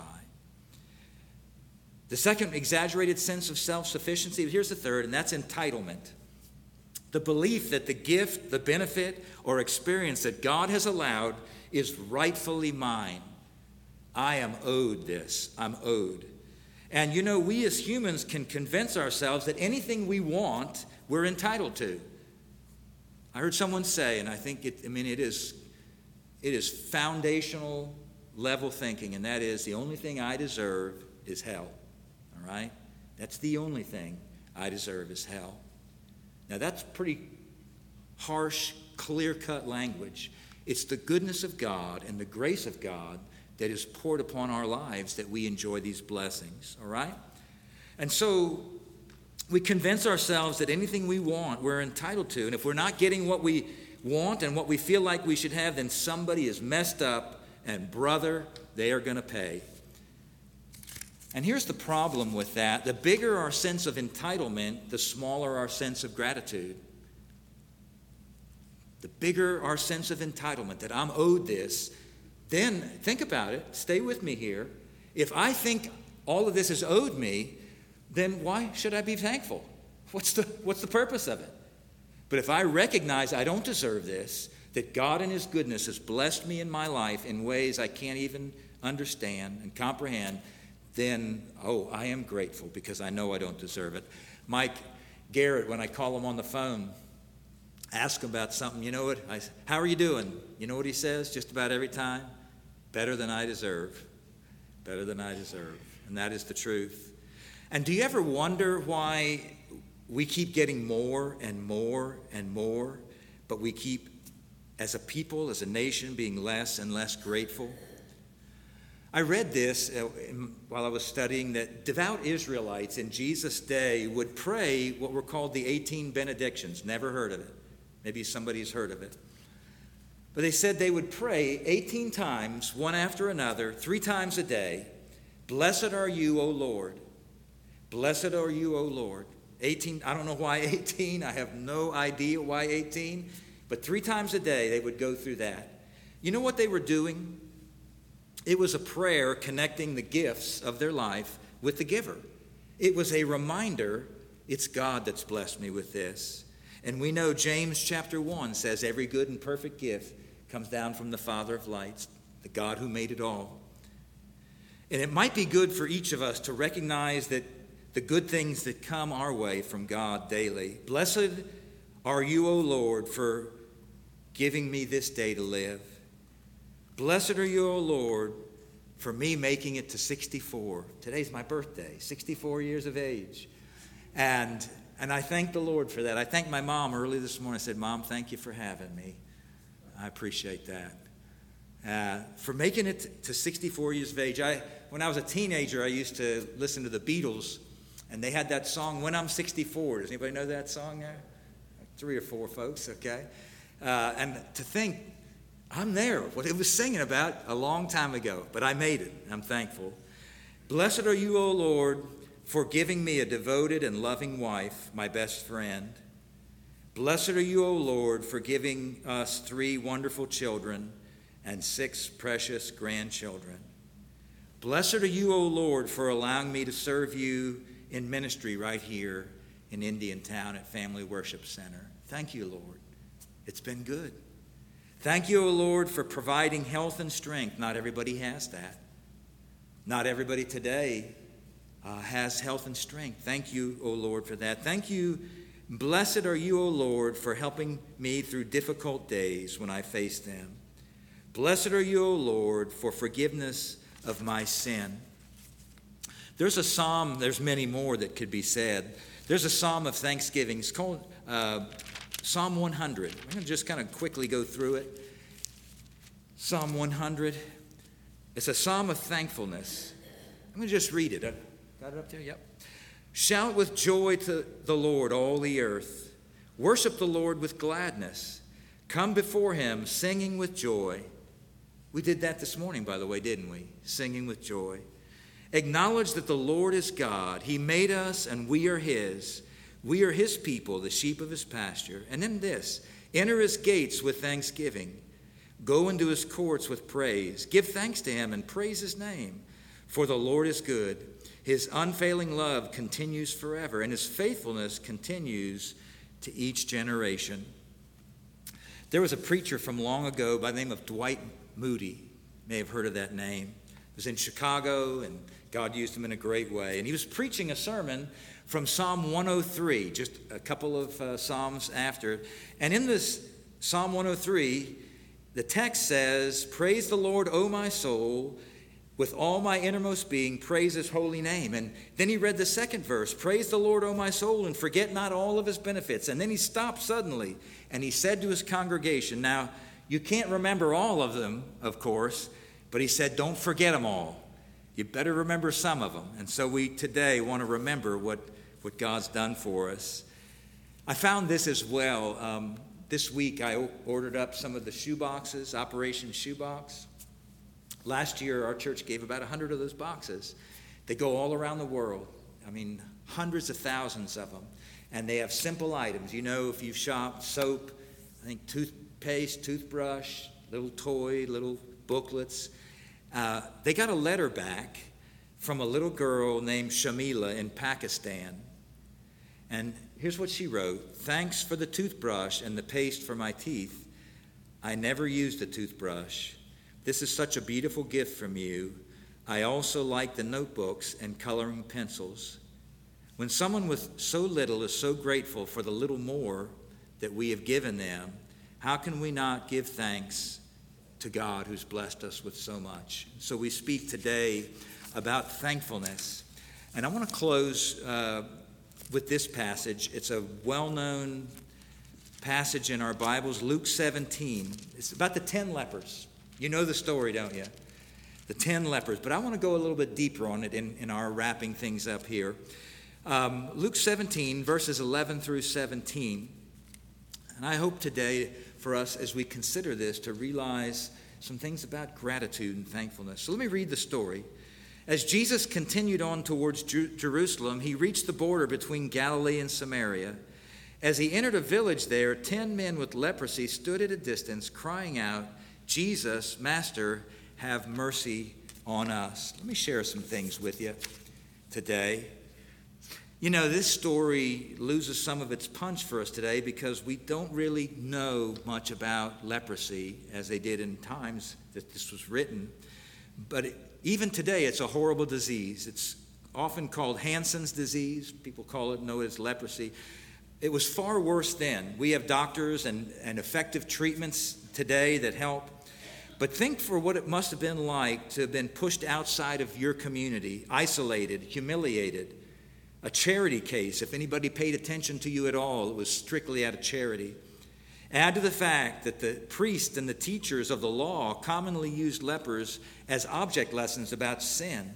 The second, exaggerated sense of self-sufficiency. Here's the third, and that's entitlement. The belief that the gift, the benefit, or experience that God has allowed is rightfully mine. I am owed this. I'm owed. And you know, we as humans can convince ourselves that anything we want, we're entitled to. I heard someone say, and I think it is foundational level thinking, and that is the only thing I deserve is hell. All right? That's the only thing I deserve is hell. Now that's pretty harsh, clear-cut language. It's the goodness of God and the grace of God that is poured upon our lives that we enjoy these blessings, all right? And so we convince ourselves that anything we want, we're entitled to. And if we're not getting what we want and what we feel like we should have, then somebody is messed up, and brother, they are going to pay. And here's the problem with that. The bigger our sense of entitlement, the smaller our sense of gratitude. The bigger our sense of entitlement, that I'm owed this, then think about it. Stay with me here. If I think all of this is owed me, then why should I be thankful? What's the purpose of it? But if I recognize I don't deserve this, that God in his goodness has blessed me in my life in ways I can't even understand and comprehend, then, I am grateful because I know I don't deserve it. Mike Garrett, when I call him on the phone, ask him about something, how are you doing? You know what he says just about every time? Better than I deserve. Better than I deserve. And that is the truth. And do you ever wonder why we keep getting more and more and more, but we keep, as a people, as a nation, being less and less grateful? I read this while I was studying, that devout Israelites in Jesus' day would pray what were called the 18 benedictions. Never heard of it. Maybe somebody's heard of it. But they said they would pray 18 times, one after another, 3 times a day. Blessed are you, O Lord. Blessed are you, O Lord. 18, I don't know why 18. I have no idea why 18. But 3 times a day they would go through that. You know what they were doing? It was a prayer connecting the gifts of their life with the giver. It was a reminder, it's God that's blessed me with this. And we know James chapter 1 says every good and perfect gift comes down from the Father of lights, the God who made it all. And it might be good for each of us to recognize that the good things that come our way from God daily. Blessed are you, O Lord, for giving me this day to live. Blessed are you, O Lord, for me making it to 64. Today's my birthday, 64 years of age. And I thank the Lord for that. I thanked my mom early this morning. I said, Mom, thank you for having me. I appreciate that. For making it to 64 years of age. When I was a teenager, I used to listen to the Beatles, and they had that song, When I'm 64. Does anybody know that song there? 3 or 4 folks, okay? And to think, I'm there, what it was singing about a long time ago, but I made it. I'm thankful. Blessed are you, O Lord, for giving me a devoted and loving wife, my best friend. Blessed are you, O Lord, for giving us 3 wonderful children and 6 precious grandchildren. Blessed are you, O Lord, for allowing me to serve you in ministry right here in Indiantown at Family Worship Center. Thank you, Lord. It's been good. Thank you, O Lord, for providing health and strength. Not everybody has that. Not everybody today has health and strength. Thank you, O Lord, for that. Thank you. Blessed are you, O Lord, for helping me through difficult days when I face them. Blessed are you, O Lord, for forgiveness of my sin. There's a psalm, there's many more that could be said. There's a psalm of thanksgiving. It's called Psalm 100. I'm going to just kind of quickly go through it. Psalm 100. It's a psalm of thankfulness. I'm going to just read it. Got it up there? Yep. Shout with joy to the Lord, all the earth. Worship the Lord with gladness. Come before him, singing with joy. We did that this morning, by the way, didn't we? Singing with joy. Acknowledge that the Lord is God. He made us, and we are his. We are his people, the sheep of his pasture. And then this, enter his gates with thanksgiving. Go into his courts with praise. Give thanks to him and praise his name. For the Lord is good. His unfailing love continues forever, and his faithfulness continues to each generation. There was a preacher from long ago by the name of Dwight Moody. You may have heard of that name. He was in Chicago, and God used him in a great way. And he was preaching a sermon from Psalm 103, just a couple of psalms after. And in this Psalm 103, the text says, praise the Lord, O my soul, with all my innermost being, praise his holy name. And then he read the second verse, praise the Lord, O my soul, and forget not all of his benefits. And then he stopped suddenly, and he said to his congregation, now, you can't remember all of them, of course, But he said, don't forget them all. You better remember some of them. And so we today want to remember what God's done for us. I found this as well. This week I ordered up some of the shoe boxes, Operation Shoebox. Last year our church gave about 100 of those boxes. They go all around the world. I mean, hundreds of thousands of them. And they have simple items. You know, if you've shopped, soap, I think toothpaste, toothbrush, little toy, little booklets. They got a letter back from a little girl named Shamila in Pakistan. And here's what she wrote. Thanks for the toothbrush and the paste for my teeth. I never used a toothbrush. This is such a beautiful gift from you. I also like the notebooks and coloring pencils. When someone with so little is so grateful for the little more that we have given them, how can we not give thanks to God who's blessed us with so much? So we speak today about thankfulness. And I want to close with this passage. It's a well-known passage in our Bibles, Luke 17. It's about the 10 lepers. You know the story, don't you? The 10 lepers. But I want to go a little bit deeper on it in our wrapping things up here. Luke 17, verses 11 through 17. And I hope today for us, as we consider this, to realize some things about gratitude and thankfulness. So let me read the story. As Jesus continued on towards Jerusalem, he reached the border between Galilee and Samaria. As he entered a village there, 10 men with leprosy stood at a distance, crying out, Jesus, Master, have mercy on us. Let me share some things with you today. You know, this story loses some of its punch for us today because we don't really know much about leprosy as they did in times that this was written. But even today, it's a horrible disease. It's often called Hansen's disease. People know it as leprosy. It was far worse then. We have doctors and effective treatments today that help. But think for what it must have been like to have been pushed outside of your community, isolated, humiliated. A charity case. If anybody paid attention to you at all, it was strictly out of charity. Add to the fact that the priests and the teachers of the law commonly used lepers as object lessons about sin.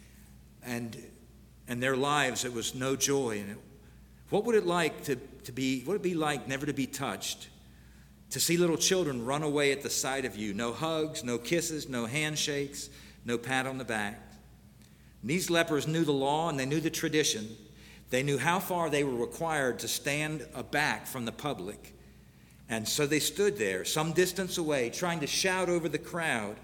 And their lives, it was no joy in it. What would it like what would it be like never to be touched? To see little children run away at the sight of you. No hugs, no kisses, no handshakes, no pat on the back. And these lepers knew the law and they knew the tradition. They knew how far they were required to stand back from the public. And so they stood there, some distance away, trying to shout over the crowd.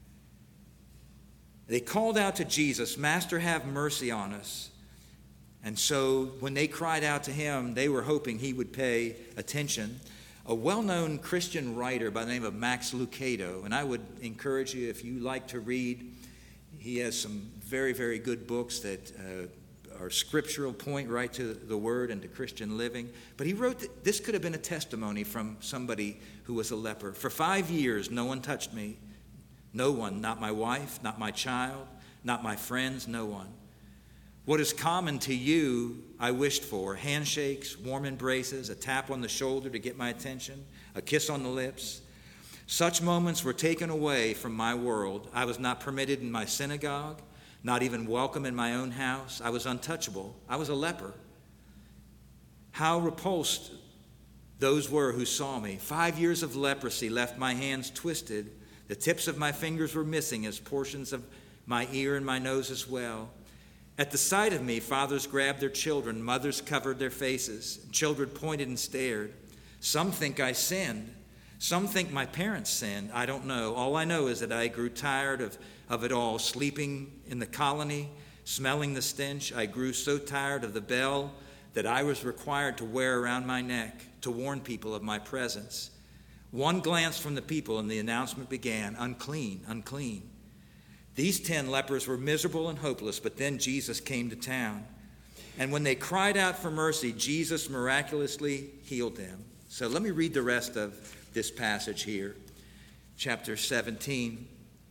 They called out to Jesus, Master, have mercy on us. And so when they cried out to him, they were hoping he would pay attention. A well-known Christian writer by the name of Max Lucado, and I would encourage you, if you like to read, he has some very, very good books that are scriptural, point right to the Word and to Christian living. But he wrote that this could have been a testimony from somebody who was a leper. For 5 years, no one touched me. No one, not my wife, not my child, not my friends, no one. What is common to you, I wished for. Handshakes, warm embraces, a tap on the shoulder to get my attention, a kiss on the lips. Such moments were taken away from my world. I was not permitted in my synagogue, not even welcome in my own house. I was untouchable. I was a leper. How repulsed those were who saw me. 5 years of leprosy left my hands twisted. The tips of my fingers were missing as portions of my ear and my nose as well. At the sight of me, fathers grabbed their children, mothers covered their faces, children pointed and stared. Some think I sinned. Some think my parents sinned. I don't know. All I know is that I grew tired of it all, sleeping in the colony, smelling the stench. I grew so tired of the bell that I was required to wear around my neck to warn people of my presence. One glance from the people and the announcement began, unclean, unclean. These 10 lepers were miserable and hopeless, but then Jesus came to town. And when they cried out for mercy, Jesus miraculously healed them. So let me read the rest of this passage here, chapter 17.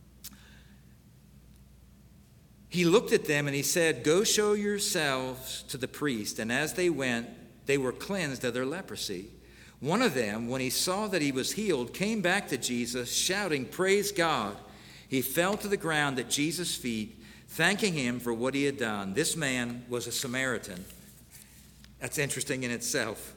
He looked at them and he said, go show yourselves to the priest. And as they went, they were cleansed of their leprosy. One of them, when he saw that he was healed, came back to Jesus, shouting, praise God. He fell to the ground at Jesus' feet, thanking him for what he had done. This man was a Samaritan. That's interesting in itself.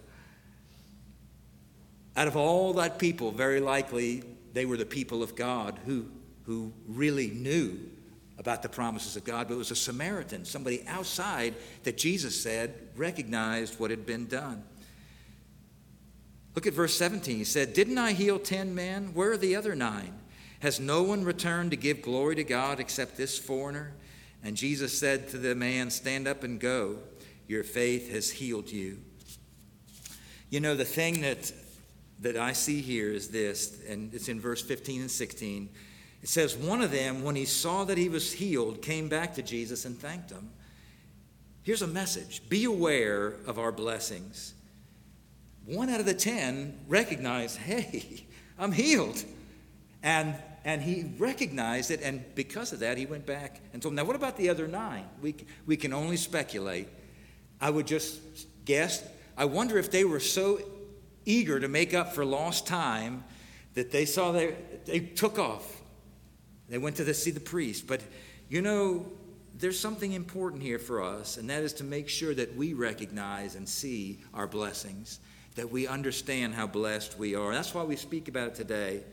Out of all that people, very likely they were the people of God who really knew about the promises of God, but it was a Samaritan, somebody outside that Jesus said recognized what had been done. Look at verse 17. He said, "Didn't I heal 10 men? Where are the other 9? Has no one returned to give glory to God except this foreigner?" And Jesus said to the man, "Stand up and go. Your faith has healed you." You know, the thing that I see here is this, and it's in verse 15 and 16. It says, one of them, when he saw that he was healed, came back to Jesus and thanked him. Here's a message. Be aware of our blessings. 1 out of the 10 recognized, hey, I'm healed. And he recognized it, and because of that, he went back and told him. Now, what about the other 9? We can only speculate. I would just guess. I wonder if they were so eager to make up for lost time that they saw they took off. They went to see the priest. But, you know, there's something important here for us, and that is to make sure that we recognize and see our blessings, that we understand how blessed we are. That's why we speak about it today.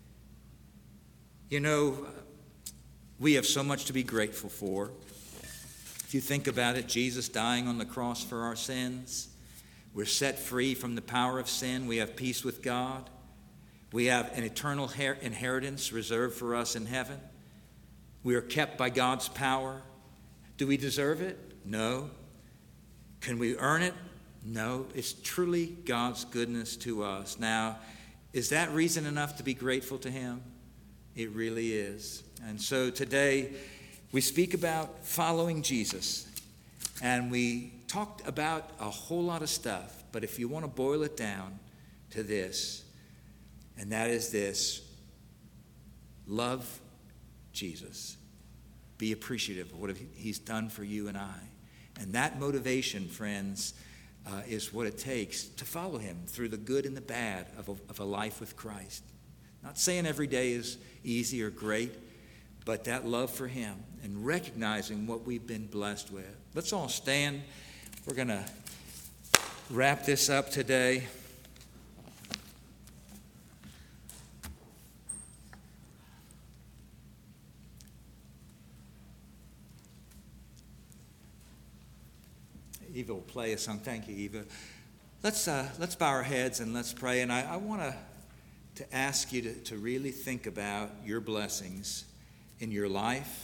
You know, we have so much to be grateful for. If you think about it, Jesus dying on the cross for our sins. We're set free from the power of sin. We have peace with God. We have an eternal inheritance reserved for us in heaven. We are kept by God's power. Do we deserve it? No. Can we earn it? No. It's truly God's goodness to us. Now, is that reason enough to be grateful to him? It really is. And so today we speak about following Jesus. And we talked about a whole lot of stuff. But if you want to boil it down to this, and that is this: love Jesus. Be appreciative of what he's done for you and I. And that motivation, friends, is what it takes to follow him through the good and the bad of a life with Christ. Not saying every day is easy or great, but that love for him and recognizing what we've been blessed with. Let's all stand. We're going to wrap this up today. Eva will play a song. Thank you, Eva. Let's bow our heads and let's pray. And I want to ask you to really think about your blessings in your life.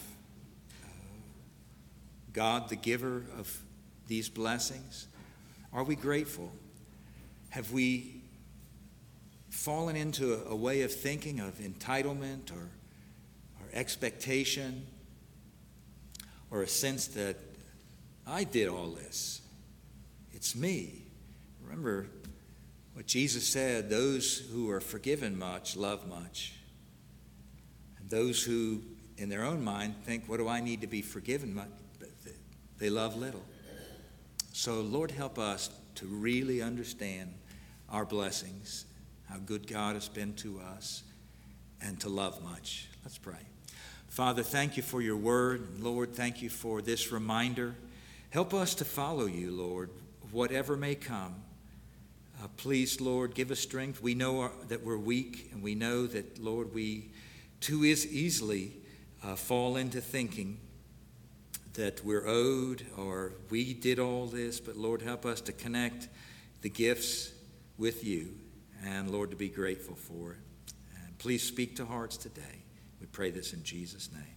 God, the giver of these blessings. Are we grateful? Have we fallen into a way of thinking of entitlement or expectation, or a sense that I did all this? It's me. Remember what Jesus said, those who are forgiven much love much. And those who, in their own mind, think, what do I need to be forgiven much? They love little. So, Lord, help us to really understand our blessings, how good God has been to us, and to love much. Let's pray. Father, thank you for your word. Lord, thank you for this reminder. Help us to follow you, Lord, whatever may come. Please, Lord, give us strength. We know that we're weak, and we know that, Lord, we too easily fall into thinking that we're owed or we did all this. But, Lord, help us to connect the gifts with you and, Lord, to be grateful for it. And please speak to hearts today. We pray this in Jesus' name.